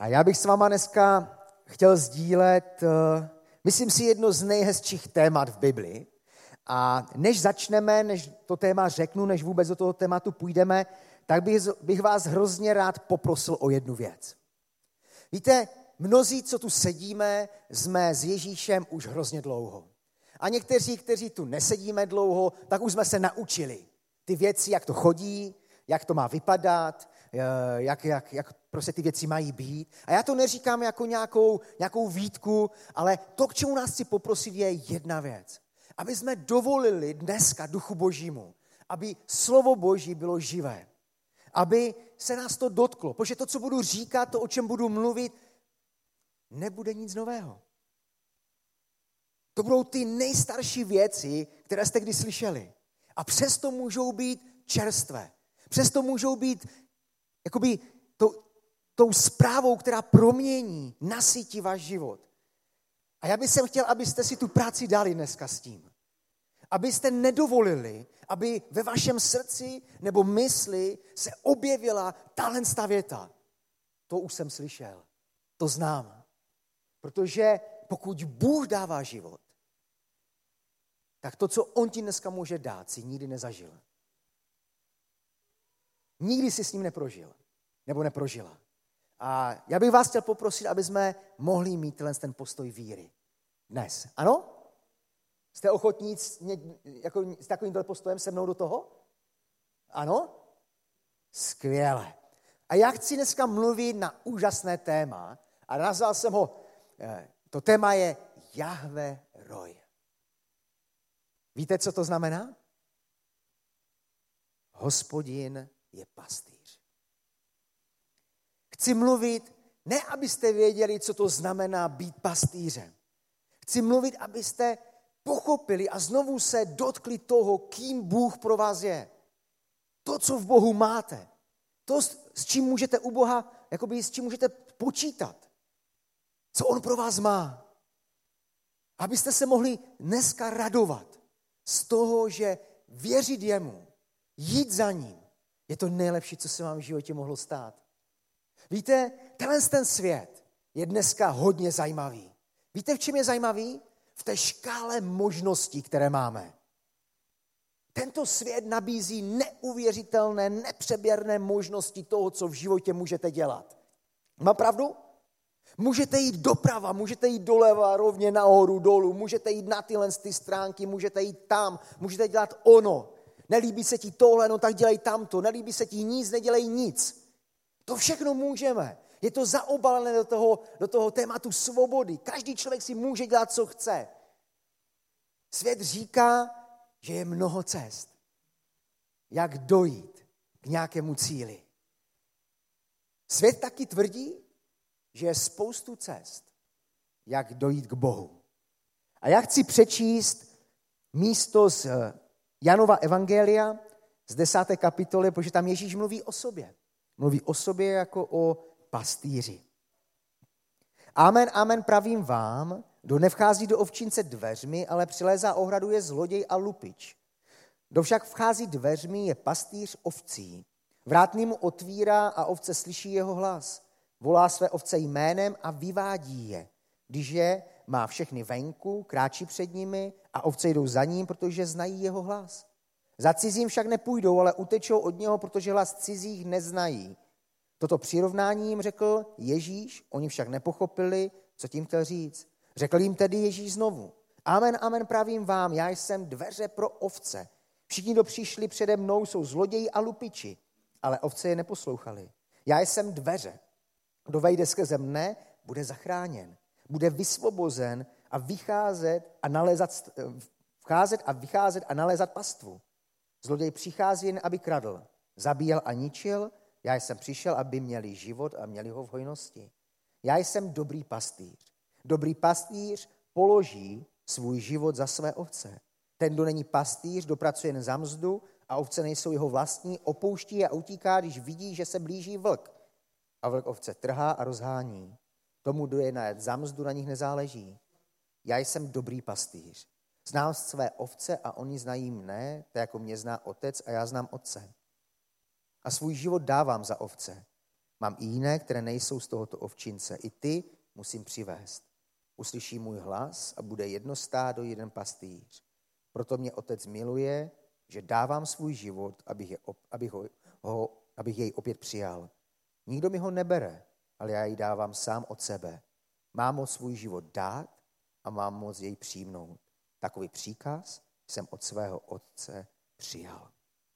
A já bych s váma dneska chtěl sdílet, myslím si, jedno z nejhezčích témat v Bibli. A než začneme, než to téma řeknu, než vůbec do toho tématu půjdeme, tak bych vás hrozně rád poprosil o jednu věc. Víte, mnozí, co tu sedíme, jsme s Ježíšem už hrozně dlouho. A někteří, kteří tu nesedíme dlouho, tak už jsme se naučili ty věci, jak to chodí, jak to má vypadat, jak prostě ty věci mají být. A já to neříkám jako nějakou výtku, ale to, k čemu nás chci poprosit, je jedna věc. Aby jsme dovolili dneska Duchu Božímu, aby slovo Boží bylo živé. Aby se nás to dotklo. Protože to, co budu říkat, to, o čem budu mluvit, nebude nic nového. To budou ty nejstarší věci, které jste kdy slyšeli. A přesto můžou být čerstvé. Přesto můžou být jakoby tou zprávou, která promění, nasytí váš život. A já bych chtěl, abyste si tu práci dali dneska s tím. Abyste nedovolili, aby ve vašem srdci nebo mysli se objevila tato věta. To už jsem slyšel, to znám. Protože pokud Bůh dává život, tak to, co on ti dneska může dát, si nikdy nezažil. Nikdy si s ním neprožil, nebo neprožila. A já bych vás chtěl poprosit, aby jsme mohli mít ten postoj víry dnes. Ano? Jste ochotní s takovýmto postojem se mnou do toho? Ano? Skvěle. A já chci dneska mluvit na úžasné téma a nazval jsem ho, to téma je Jahve Roj. Víte, co to znamená? Hospodin je pastýř. Chci mluvit, ne abyste věděli, co to znamená být pastýřem. Chci mluvit, abyste pochopili a znovu se dotkli toho, kým Bůh pro vás je. To, co v Bohu máte. To, s čím můžete u Boha, jakoby s čím můžete počítat. Co on pro vás má. Abyste se mohli dneska radovat z toho, že věřit jemu, jít za ním, je to nejlepší, co se vám v životě mohlo stát. Víte, ten svět je dneska hodně zajímavý. Víte, v čem je zajímavý? V té škále možností, které máme. Tento svět nabízí neuvěřitelné, nepřeběrné možnosti toho, co v životě můžete dělat. Mám pravdu? Můžete jít doprava, můžete jít doleva, rovně nahoru, dolů, můžete jít na tyhle stránky, můžete jít tam, můžete dělat ono. Nelíbí se ti tohle, no tak dělej tamto. Nelíbí se ti nic, nedělej nic. To všechno můžeme. Je to zaobalené do toho tématu svobody. Každý člověk si může dělat, co chce. Svět říká, že je mnoho cest. Jak dojít k nějakému cíli. Svět taky tvrdí, že je spoustu cest, jak dojít k Bohu. A já chci přečíst místo z Janova evangelia z 10. kapitoly, protože tam Ježíš mluví o sobě. Mluví o sobě jako o pastýři. Amen, amen, pravím vám, kdo nevchází do ovčince dveřmi, ale přilézá ohradu, je zloděj a lupič. Kdo však vchází dveřmi, je pastýř ovcí. Vrátný mu otvírá a ovce slyší jeho hlas. Volá své ovce jménem a vyvádí je. Když je, má všechny venku, kráčí před nimi a ovce jdou za ním, protože znají jeho hlas. Za cizím však nepůjdou, ale utečou od něho, protože hlas cizích neznají. Toto přirovnání jim řekl Ježíš, oni však nepochopili, co tím chtěl říct. Řekl jim tedy Ježíš znovu. Amen, amen, pravím vám, já jsem dveře pro ovce. Všichni, kdo přišli přede mnou, jsou zloději a lupiči, ale ovce je neposlouchali. Já jsem dveře. Kdo vejde skrze mne, bude zachráněn. Bude vysvobozen a vcházet a vycházet a nalézat pastvu. Zloděj přichází jen, aby kradl, zabíjel a ničil. Já jsem přišel, aby měli život a měli ho v hojnosti. Já jsem dobrý pastýř. Dobrý pastýř položí svůj život za své ovce. Ten, kdo není pastýř, dopracuje jen za mzdu a ovce nejsou jeho vlastní, opouští je a utíká, když vidí, že se blíží vlk. A vlk ovce trhá a rozhání. Tomu, kdo je najet za mzdu, na nich nezáleží. Já jsem dobrý pastýř. Znám své ovce a oni znají mne, tak jako mě zná otec a já znám otce. A svůj život dávám za ovce. Mám i jiné, které nejsou z tohoto ovčince. I ty musím přivést. Uslyší můj hlas a bude jedno stádo, jeden pastýř. Proto mě Otec miluje, že dávám svůj život, abych jej opět přijal. Nikdo mi ho nebere, ale já ji dávám sám od sebe. Mám moc svůj život dát a mám moc jej přijmout. Takový příkaz jsem od svého Otce přijal.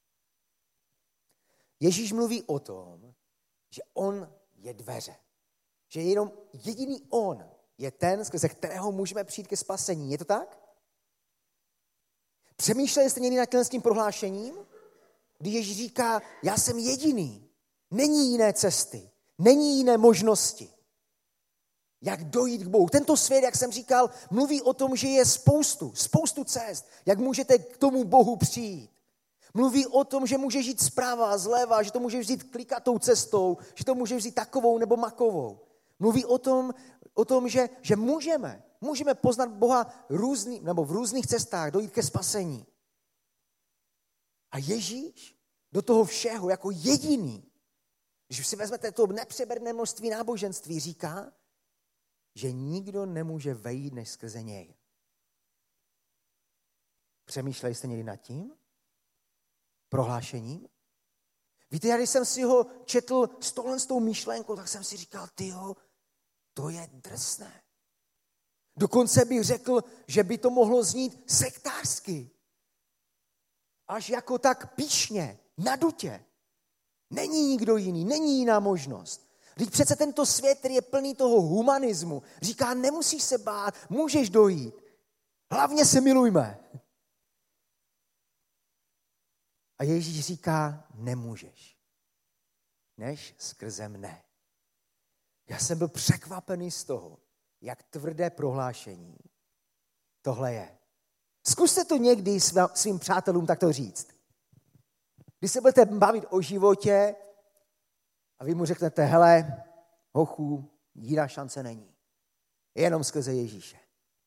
Ježíš mluví o tom, že on je dveře. Že jenom jediný on je ten, skrze kterého můžeme přijít ke spasení. Je to tak? Přemýšleli jste někdy nad tím prohlášením? Když Ježíš říká, já jsem jediný. Není jiné cesty. Není jiné možnosti. Jak dojít k Bohu. Tento svět, jak jsem říkal, mluví o tom, že je spoustu cest. Jak můžete k tomu Bohu přijít. Mluví o tom, že může žít zprava a zleva, že to může žít klikatou cestou, že to může žít takovou nebo makovou. Mluví o tom, že můžeme poznat Boha v různých cestách, dojít ke spasení. A Ježíš do toho všeho jako jediný, když si vezmete to nepřeberné množství náboženství, říká, že nikdo nemůže vejít než skrze něj. Přemýšleli jste někdy nad tím prohlášením? Víte, já když jsem si ho četl s tou myšlenkou, tak jsem si říkal, tyjo, to je drsné. Dokonce bych řekl, že by to mohlo znít sektářsky. Až jako tak pyšně, nadutě. Není nikdo jiný, není jiná možnost. Vždyť přece tento svět, který je plný toho humanismu, říká, nemusíš se bát, můžeš dojít. Hlavně se milujme. A Ježíš říká, nemůžeš, než skrze mne. Já jsem byl překvapený z toho, jak tvrdé prohlášení tohle je. Zkuste to někdy svým přátelům takto říct. Když se budete bavit o životě a vy mu řeknete, hele, hochu, jiná šance není. Jenom skrze Ježíše.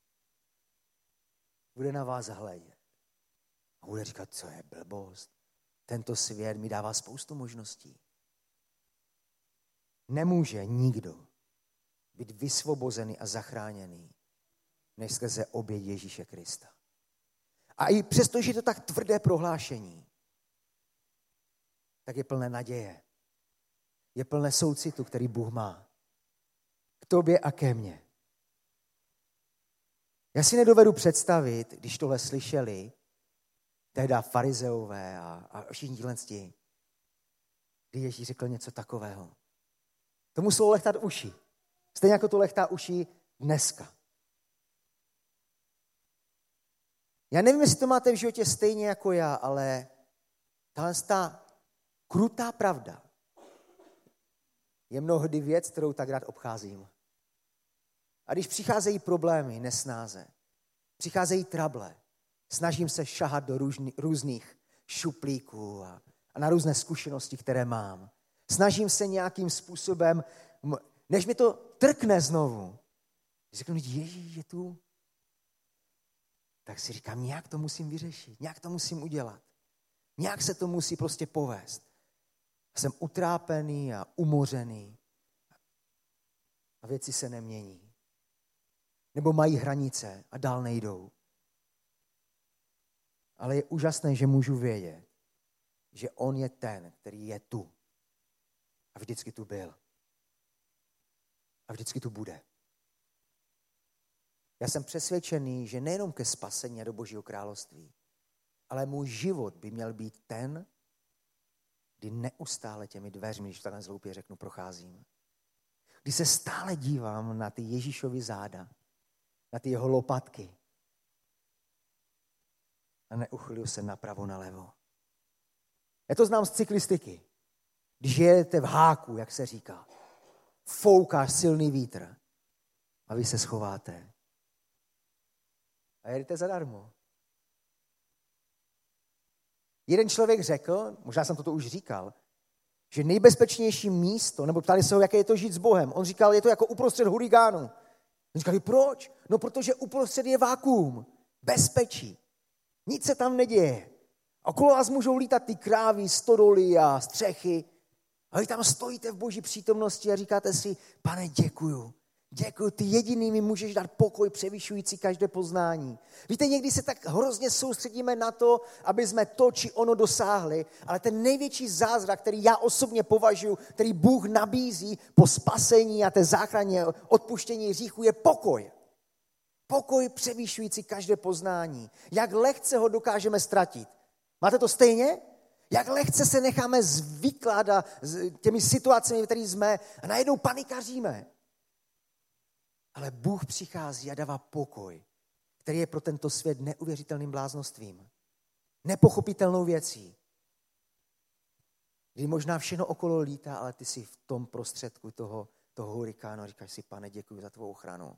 Bude na vás hledět. A bude říkat, co je blbost. Tento svět mi dává spoustu možností. Nemůže nikdo být vysvobozený a zachráněný, než skrze oběť Ježíše Krista. A i přesto, že je to tak tvrdé prohlášení, tak je plné naděje. Je plné soucitu, který Bůh má. K tobě a ke mně. Já si nedovedu představit, když tohle slyšeli, tehdy farizeové a všichni tímhlenstí, kdy Ježíš řekl něco takového. To muselo lehtat uši. Stejně jako to lehtá uši dneska. Já nevím, jestli to máte v životě stejně jako já, ale ta krutá pravda je mnohdy věc, kterou tak rád obcházím. A když přicházejí problémy, nesnáze, přicházejí trable, snažím se šahat do různých šuplíků a na různé zkušenosti, které mám. Snažím se nějakým způsobem, než mi to trkne znovu, když řeknu, Ježíš je tu, tak si říkám, nějak to musím vyřešit, nějak to musím udělat. Nějak se to musí prostě povést. Jsem utrápený a umořený a věci se nemění. Nebo mají hranice a dál nejdou. Ale je úžasné, že můžu vědět, že on je ten, který je tu. A vždycky tu byl. A vždycky tu bude. Já jsem přesvědčený, že nejenom ke spasení a do Božího království, ale můj život by měl být ten, kdy neustále těmi dveřmi, když takhle zloupě řeknu, procházím. Kdy se stále dívám na ty Ježíšovy záda, na ty jeho lopatky a neuchyluju se napravo, nalevo. Já to znám z cyklistiky. Když jedete v háku, jak se říká, fouká silný vítr a vy se schováte. A jedete zadarmo. Jeden člověk řekl, možná jsem toto už říkal, že nejbezpečnější místo, nebo ptali se ho, jaké je to žít s Bohem. On říkal, je to jako uprostřed hurikánu. On říkal, proč? No, protože uprostřed je vákuum, bezpečí. Nic se tam neděje. Okolo vás můžou lítat ty krávy, stodoly a střechy, A vy tam stojíte v Boží přítomnosti a říkáte si, Pane, děkuju. Děkuju, ty jediný mi můžeš dát pokoj převyšující každé poznání. Víte, někdy se tak hrozně soustředíme na to, aby jsme to či ono dosáhli, ale ten největší zázrak, který já osobně považuji, který Bůh nabízí po spasení a té záchraně, odpuštění hříchu, je pokoj. Pokoj převyšující každé poznání. Jak lehce ho dokážeme ztratit. Máte to stejně? Jak lehce se necháme zvyklat těmi situacemi, v kterých jsme a najednou panikaříme. Ale Bůh přichází a dává pokoj, který je pro tento svět neuvěřitelným bláznostvím. Nepochopitelnou věcí. Kdy možná všechno okolo lítá, ale ty jsi v tom prostředku toho hurikánu a říkáš si, Pane, děkuji za tvou ochranu.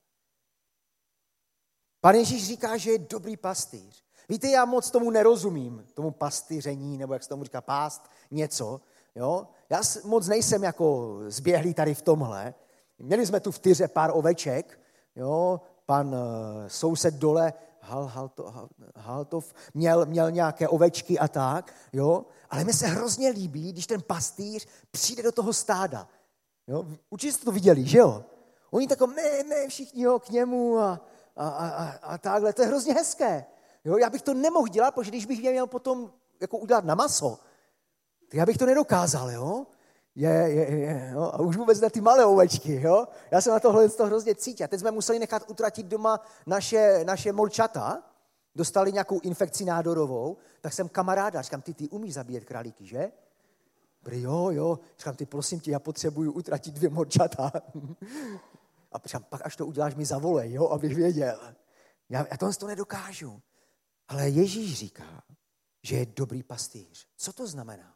Pan Ježíš říká, že je dobrý pastýř. Víte, já moc tomu nerozumím, tomu pastýření, nebo jak se tomu říká, pást něco. Jo? Já moc nejsem jako zběhlý tady v tomhle. Měli jsme tu v Tyře pár oveček, jo? Pan soused dole, Haltov, měl nějaké ovečky a tak, jo? Ale mi se hrozně líbí, když ten pastýř přijde do toho stáda. Jo? Určitě jste to viděli, že jo? Oni takové všichni k němu a takhle, to je hrozně hezké. Jo? Já bych to nemohl dělat, protože když bych měl potom jako udělat na maso, tak já bych to nedokázal, jo? Jo? A už vůbec na ty malé ovečky, jo? Já jsem na tohle hrozně cítil. A teď jsme museli nechat utratit doma naše molčata, dostali nějakou infekci nádorovou, tak jsem kamaráda, říkám, ty umíš zabíjet králíky, že? Prý, jo. Říkám, ty prosím tě, já potřebuju utratit 2 molčata. A říkám, pak až to uděláš, mi zavolej, jo, abych věděl. Já to nedokážu. Ale Ježíš říká, že je dobrý pastýř. Co to znamená?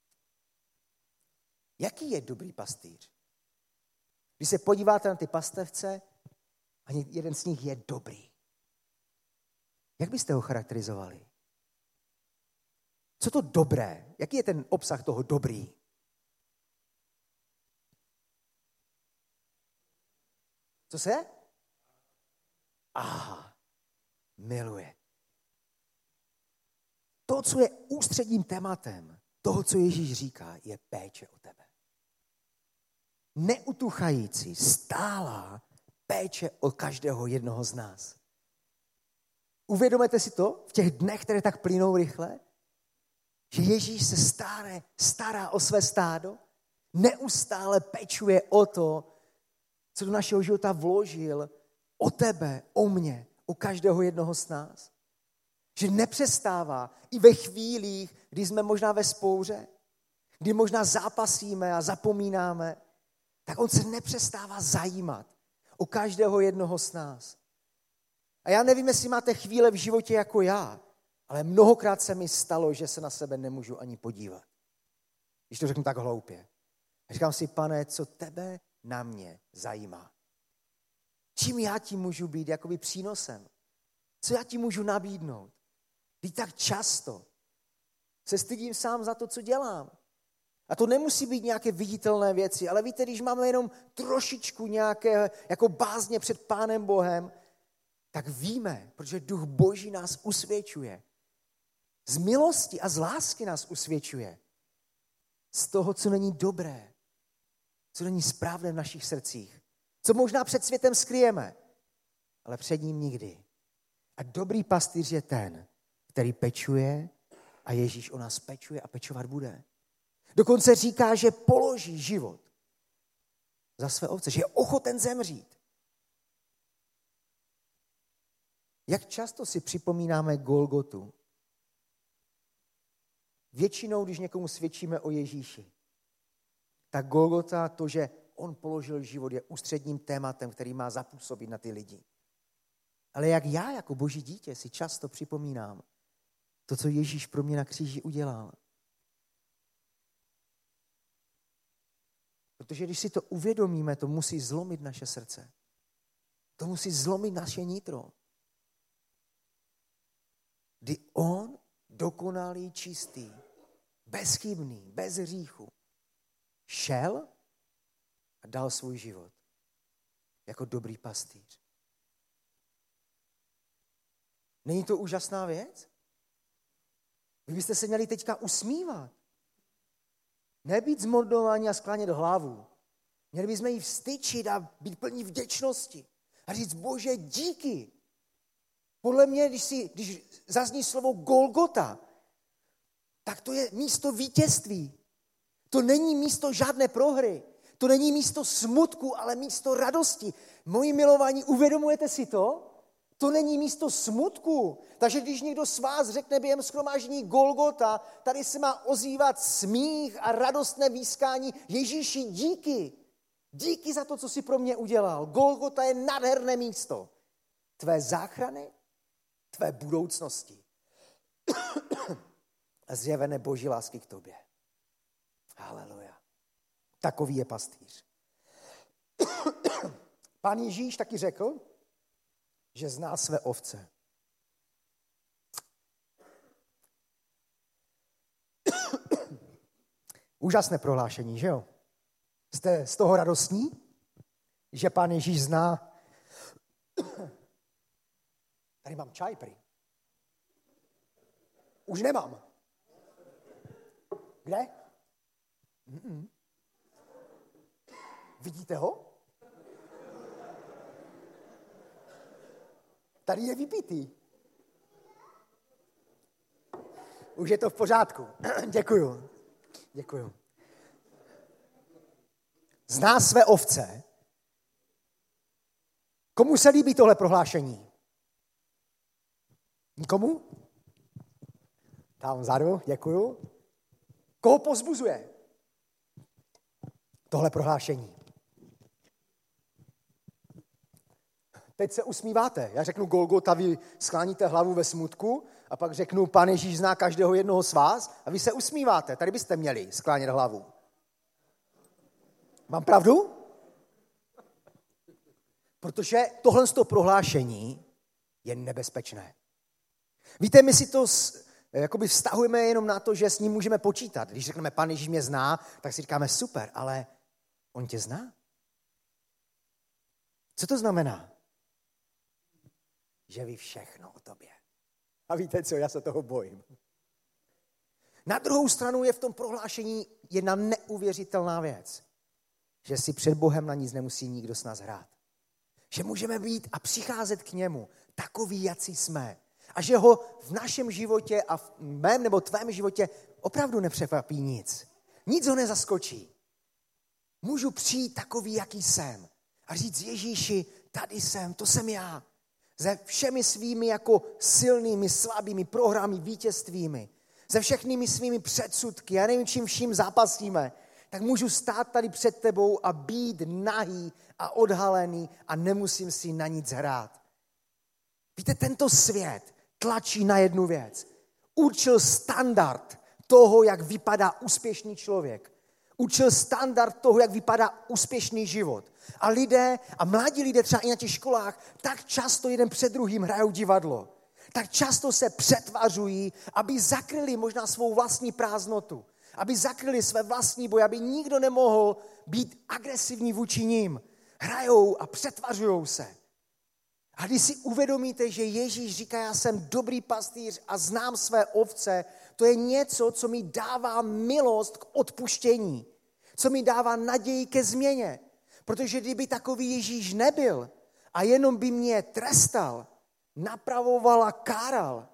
Jaký je dobrý pastýř? Když se podíváte na ty pastevce, ani jeden z nich je dobrý. Jak byste ho charakterizovali? Co to dobré? Jaký je ten obsah toho dobrý? Co se? Miluje. To, co je ústředním tématem toho, co Ježíš říká, je péče o tebe. Neutuchající, stálá péče o každého jednoho z nás. Uvědomujete si to v těch dnech, které tak plynou rychle? Že Ježíš se stará o své stádo, neustále pečuje o to, co do našeho života vložil, o tebe, o mě, o každého jednoho z nás. Že nepřestává i ve chvílích, kdy jsme možná ve spouře, kdy možná zápasíme a zapomínáme, tak on se nepřestává zajímat o každého jednoho z nás. A já nevím, jestli máte chvíle v životě jako já, ale mnohokrát se mi stalo, že se na sebe nemůžu ani podívat. Když to řeknu tak hloupě. A říkám si, Pane, co tebe na mě zajímá? Čím já ti můžu být jakoby přínosem? Co já ti můžu nabídnout? Vždyť tak často se stydím sám za to, co dělám. A to nemusí být nějaké viditelné věci, ale víte, když máme jenom trošičku nějaké jako bázně před Pánem Bohem, tak víme, protože Duch Boží nás usvědčuje. Z milosti a z lásky nás usvědčuje. Z toho, co není dobré, co není správné v našich srdcích, co možná před světem skryjeme, ale před ním nikdy. A dobrý pastýř je ten, který pečuje a Ježíš o nás pečuje a pečovat bude. Dokonce říká, že položí život za své ovce, že je ochoten zemřít. Jak často si připomínáme Golgotu? Většinou, když někomu svědčíme o Ježíši, tak Golgota, to, že on položil život, je ústředním tématem, který má zapůsobit na ty lidi. Ale jak já jako Boží dítě si často připomínám to, co Ježíš pro mě na kříži udělal. Protože když si to uvědomíme, to musí zlomit naše srdce. To musí zlomit naše nitro. Kdy on, dokonalý, čistý, bezchybný, bez hříchu, šel a dal svůj život jako dobrý pastýř. Není to úžasná věc? Vy byste se měli teďka usmívat. Nebýt zmordovaní a sklánět hlavu. Měli bychom ji vstyčit a být plní vděčnosti. A říct, Bože, díky. Podle mě, když zazní slovo Golgota, tak to je místo vítězství. To není místo žádné prohry. To není místo smutku, ale místo radosti. Moji milovaní, uvědomujete si to? To není místo smutku. Takže když někdo z vás řekne během shromáždění Golgota, tady se má ozývat smích a radostné výskání. Ježíši, díky. Díky za to, co jsi pro mě udělal. Golgota je nádherné místo. Tvé záchrany, tvé budoucnosti. A zjevené Boží lásky k tobě. Haleluja. Takový je pastýř. Pán Ježíš taky řekl, že zná své ovce. Úžasné prohlášení, že jo? Jste z toho radostní, že Pán Ježíš zná? Tady mám čaj prý. Už nemám. Kde? Vidíte ho? Tady je vypitý. Už je to v pořádku. Děkuju. Děkuju. Zná své ovce. Komu se líbí tohle prohlášení? Nikomu? Tam vzadu, děkuju. Koho povzbuzuje tohle prohlášení? Teď se usmíváte. Já řeknu Golgota, vy skláníte hlavu ve smutku a pak řeknu, Pán Ježíš zná každého jednoho z vás a vy se usmíváte. Tady byste měli sklánět hlavu. Mám pravdu? Protože tohle prohlášení je nebezpečné. Víte, my si to jakoby vztahujeme jenom na to, že s ním můžeme počítat. Když řekneme, Pán Ježíš mě zná, tak si říkáme, super, ale on tě zná? Co to znamená? Že ví všechno o tobě. A víte co, já se toho bojím. Na druhou stranu je v tom prohlášení jedna neuvěřitelná věc. Že si před Bohem na nic nemusí nikdo s nás hrát. Že můžeme být a přicházet k němu takový, jací jsme. A že ho v našem životě a v mém nebo tvém životě opravdu nepřekvapí nic. Nic ho nezaskočí. Můžu přijít takový, jaký jsem. A říct Ježíši, tady jsem, to jsem já. Se všemi svými jako silnými, slabými prohrami, vítězstvími. Se všechnými svými předsudky, já nevím, čím vším zápasíme. Tak můžu stát tady před tebou a být nahý a odhalený a nemusím si na nic hrát. Víte, tento svět tlačí na jednu věc. Určil standard toho, jak vypadá úspěšný člověk. Určil standard toho, jak vypadá úspěšný život. A lidé, a mladí lidé třeba i na těch školách, tak často jeden před druhým hrajou divadlo. Tak často se přetvařují, aby zakryli možná svou vlastní prázdnotu. Aby zakryli své vlastní boje, aby nikdo nemohl být agresivní vůči nim. Hrajou a přetvařujou se. A když si uvědomíte, že Ježíš říká, já jsem dobrý pastýř a znám své ovce, to je něco, co mi dává milost k odpuštění. Co mi dává naději ke změně. Protože kdyby takový Ježíš nebyl a jenom by mě trestal, napravoval a káral,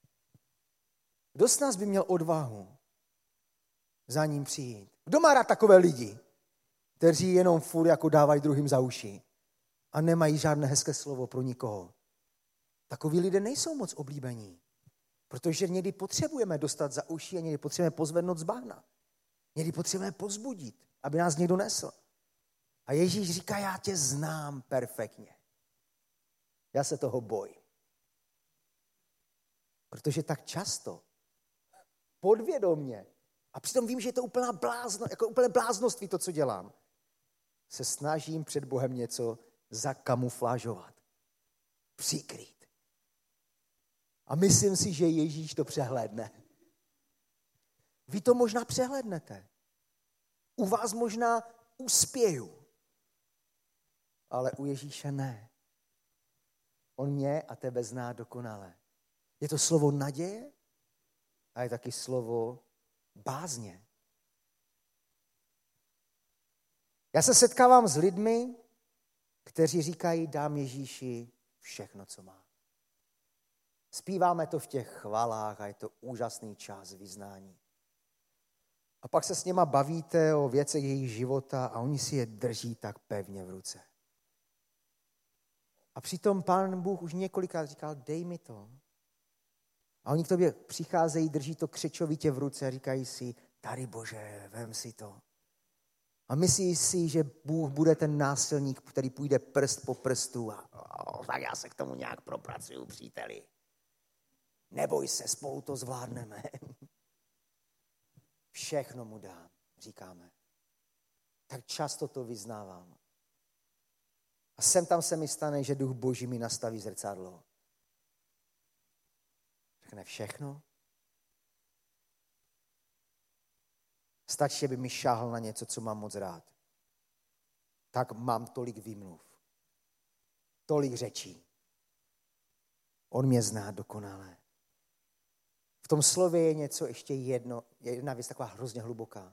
kdo z nás by měl odvahu za ním přijít? Kdo má rád takové lidi, kteří jenom furt jako dávají druhým za uši a nemají žádné hezké slovo pro nikoho? Takoví lidé nejsou moc oblíbení, protože někdy potřebujeme dostat za uši a někdy potřebujeme pozvednout z bahna. Někdy potřebujeme povzbudit, aby nás někdo nesl. A Ježíš říká, já tě znám perfektně. Já se toho bojím. Protože tak často, podvědomě, a přitom vím, že je to úplné bláznoství to, co dělám, se snažím před Bohem něco zakamuflážovat, přikrýt. A myslím si, že Ježíš to přehlédne. Vy to možná přehlédnete. U vás možná uspěju, ale u Ježíše ne. On mě a tebe zná dokonale. Je to slovo naděje a je taky slovo bázně. Já se setkávám s lidmi, kteří říkají, dám Ježíši všechno, co mám. Zpíváme to v těch chvalách a je to úžasný čas vyznání. A pak se s něma bavíte o věcech jejich života a oni si je drží tak pevně v ruce. A přitom Pán Bůh už několikrát říkal, dej mi to. A oni k tobě přicházejí, drží to křečovitě v ruce a říkají si, tady Bože, vem si to. A myslí si, že Bůh bude ten násilník, který půjde prst po prstu a tak já se k tomu nějak propracuju, příteli. Neboj se, spolu to zvládneme. Všechno mu dám, říkáme. Tak často to vyznávám. A sem tam se mi stane, že Duch Boží mi nastaví zrcadlo. Řekne všechno. Stačí, aby mi šáhl na něco, co mám moc rád. Tak mám tolik výmluv. Tolik řečí. On mě zná dokonale. V tom slově je něco ještě jedna věc taková hrozně hluboká.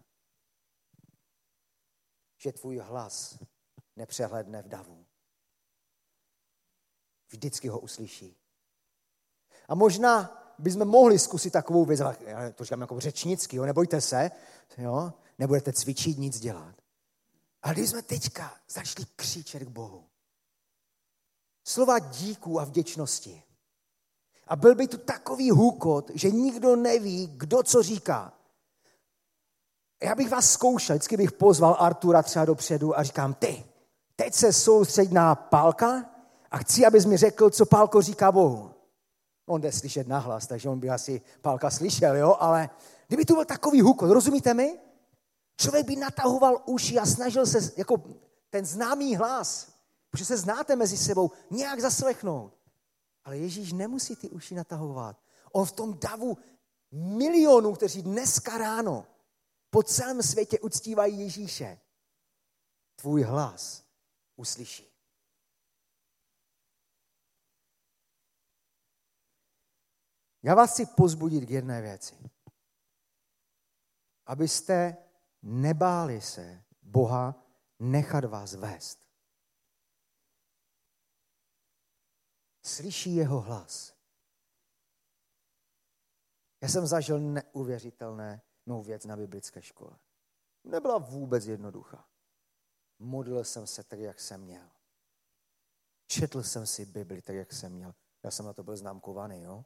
Že tvůj hlas nepřehledne v davu. Vždycky ho uslyší. A možná bychom mohli zkusit takovou věc, já to říkám jako řečnicky, jo, nebojte se, jo, nebudete cvičit, nic dělat. Ale když jsme teďka začali křičet k Bohu. Slova díků a vděčnosti. A byl by tu takový hukot, že nikdo neví, kdo co říká. Já bych vás zkoušel, vždycky bych pozval Artura třeba dopředu a říkám, teď se soustřeď na Pálka a chci, abys mi řekl, co Pálko říká Bohu. On jde slyšet nahlas, takže on by asi Pálka slyšel, jo, ale kdyby tu byl takový hukot, rozumíte mi? Člověk by natahoval uši a snažil se, jako ten známý hlas, protože se znáte mezi sebou, nějak zaslechnout. Ale Ježíš nemusí ty uši natahovat. On v tom davu milionů, kteří dneska ráno po celém světě uctívají Ježíše, tvůj hlas uslyší. Já vás chci povzbudit k jedné věci. Abyste nebáli se Boha nechat vás vést. Slyší jeho hlas. Já jsem zažil neuvěřitelnou věc na biblické škole. Nebyla vůbec jednoduchá. Modlil jsem se tak, jak jsem měl. Četl jsem si Bibli tak, jak jsem měl. Já jsem na to byl známkovaný, jo?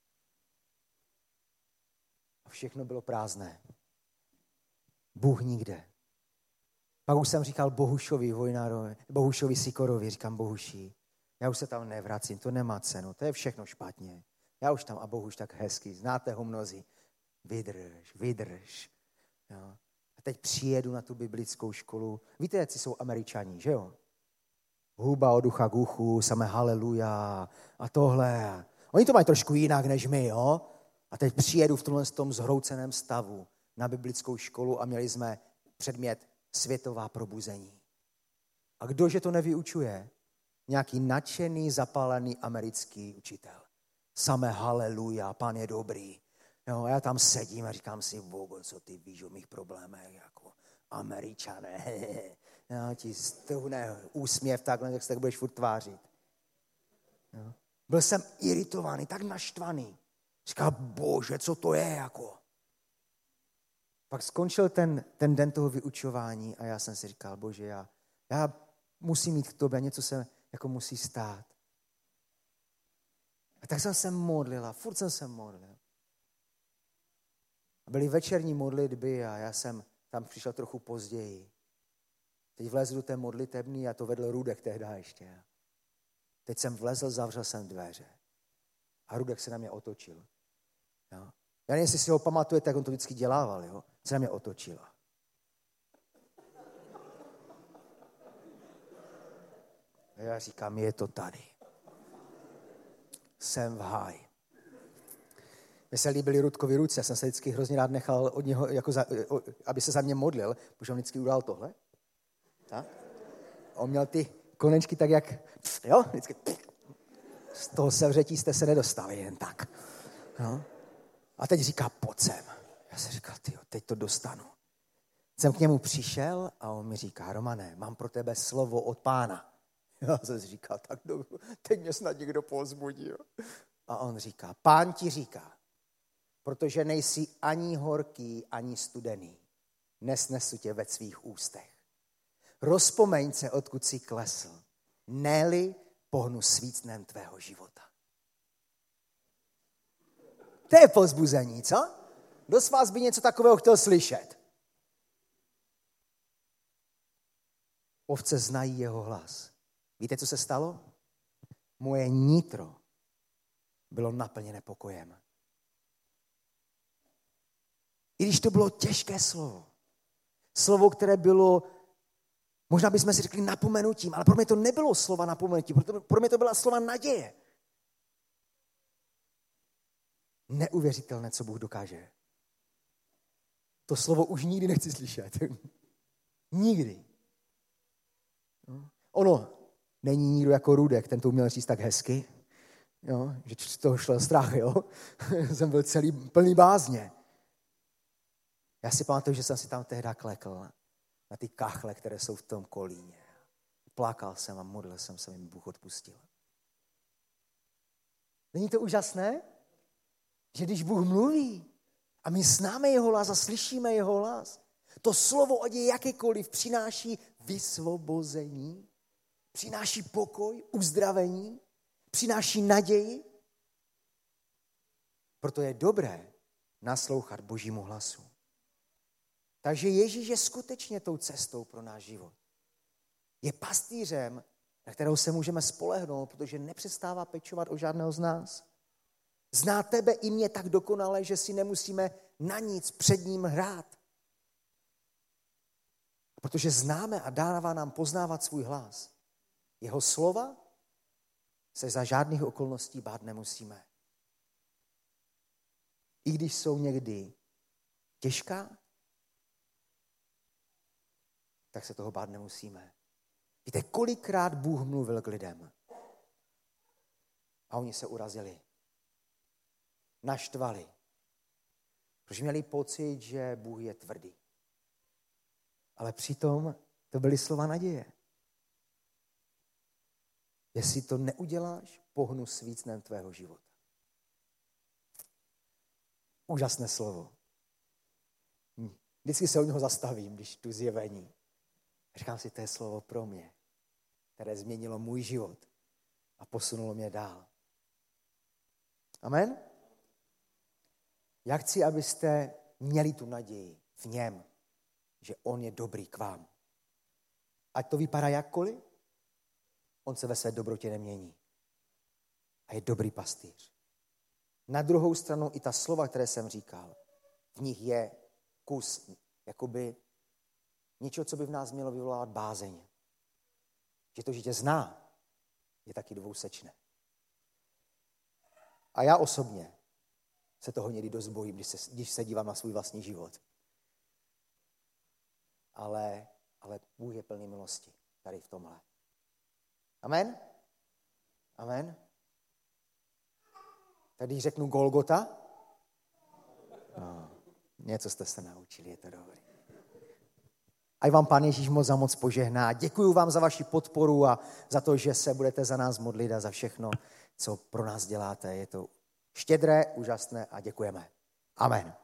A všechno bylo prázdné. Bůh nikde. Pak už jsem říkal Bohušovi Sikorovi, říkám Bohuši, já už se tam nevracím, to nemá cenu, to je všechno špatně. Já už tam, a Bohuš tak hezky, znáte ho mnozí. Vydrž. Jo. A teď přijedu na tu biblickou školu. Víte, jak jsou Američani, že jo? Huba od ucha k uchu, samé haleluja a tohle. Oni to mají trošku jinak než my, jo? A teď přijedu v tom zhrouceném stavu na biblickou školu a měli jsme předmět světová probuzení. A kdože to nevyučuje? Nějaký nadšený, zapálený americký učitel. Samé haleluja, Pán je dobrý. Jo, já tam sedím a říkám si, Bogo, co ty víš o mých problémech, jako Američané. Jo, ti stuhne úsměv takhle, jak se tak budeš furt tvářit. Jo. Byl jsem iritovaný, tak naštvaný. Říkal, Bože, co to je, jako. Pak skončil ten den toho vyučování a já jsem si říkal, Bože, já musím mít k tobě, něco se jako musí stát. A tak jsem se modlil a furt jsem se modlil. A byly večerní modlitby a já jsem tam přišel trochu později. Teď vlezl do té modlitebny a to vedl Rudek tehdy ještě. Teď jsem vlezl, zavřel jsem dveře. A Rudek se na mě otočil. Jo? Já nevím, jestli si ho pamatujete, jak on to vždycky dělával. Jo? Se na mě otočil. A já říkám, je to tady. Jsem v háji. Mně se líbily Rudkovi ruce, já jsem se vždycky hrozně rád nechal od něho, jako aby se za mě modlil, protože on vždycky udělal tohle. Tak? On měl ty konečky tak, jak, jo, vždycky. Z toho sevřetí jste se nedostali jen tak. Jo? A teď říká, pojď sem. Já jsem říkal, tyjo, teď to dostanu. jsem k němu přišel a on mi říká, Romane, mám pro tebe slovo od Pána. Já jsem si říkal, tak teď mě snad někdo povzbudil. A on říká, Pán ti říká, protože nejsi ani horký, ani studený, nesnesu tě ve svých ústech. Rozpomeň se, odkud jsi klesl, ne-li pohnu svícnem tvého života. To je povzbuzení, co? Kdo z vás by něco takového chtěl slyšet? Ovce znají jeho hlas. Víte, co se stalo? Moje nitro bylo naplněné pokojem. I když to bylo těžké slovo. Slovo, které bylo, možná bychom si řekli napomenutím, ale pro mě to nebylo slova napomenutí, pro mě to byla slova naděje. Neuvěřitelné, co Bůh dokáže. To slovo už nikdy nechci slyšet. Nikdy. Ono není nikdo jako Rudek, ten to uměl říct tak hezky, jo, že z toho šel strach, jo. Jsem byl celý plný bázně. Já si pamatuju, že jsem si tam tehdy klekl na ty kachle, které jsou v tom kolíně. Plakal jsem a modlil jsem se, mi Bůh odpustil. Není to úžasné? Že když Bůh mluví a my známe jeho hlas a slyšíme jeho hlas, to slovo, ať je jakékoliv, přináší vysvobození, přináší pokoj, uzdravení, přináší naději. Proto je dobré naslouchat Božímu hlasu. Takže Ježíš je skutečně tou cestou pro náš život. Je pastýřem, na kterého se můžeme spolehnout, protože nepřestává pečovat o žádného z nás. Zná tebe i mě tak dokonale, že si nemusíme na nic před ním hrát. Protože známe a dává nám poznávat svůj hlas. Jeho slova se za žádných okolností bát nemusíme. I když jsou někdy těžká, tak se toho bát nemusíme. Víte, kolikrát Bůh mluvil k lidem a oni se urazili. Naštvali. Protože měli pocit, že Bůh je tvrdý. Ale přitom to byly slova naděje. Jestli to neuděláš, pohnu svícnem tvého života. Úžasné slovo. Vždycky se o něho zastavím, když tu zjevení. Říkám si, to je slovo pro mě, které změnilo můj život a posunulo mě dál. Amen? Já chci, abyste měli tu naději v něm, že on je dobrý k vám. Ať to vypadá jakkoliv, on se ve své dobrotě nemění. A je dobrý pastýř. Na druhou stranu i ta slova, které jsem říkal, v nich je kus, jakoby něčeho, co by v nás mělo vyvolávat bázeň. Že to, že tě zná, je taky dvousečné. A já osobně se toho někdy dost bojím, když se dívám na svůj vlastní život. Ale Bůh je plný milosti tady v tomhle. Amen? Amen? Tak když řeknu Golgota, něco jste se naučili, je to dobrý. Ať vám Pán Ježíš moc požehná. Děkuju vám za vaši podporu a za to, že se budete za nás modlit a za všechno, co pro nás děláte. Je to štědré, úžasné a děkujeme. Amen.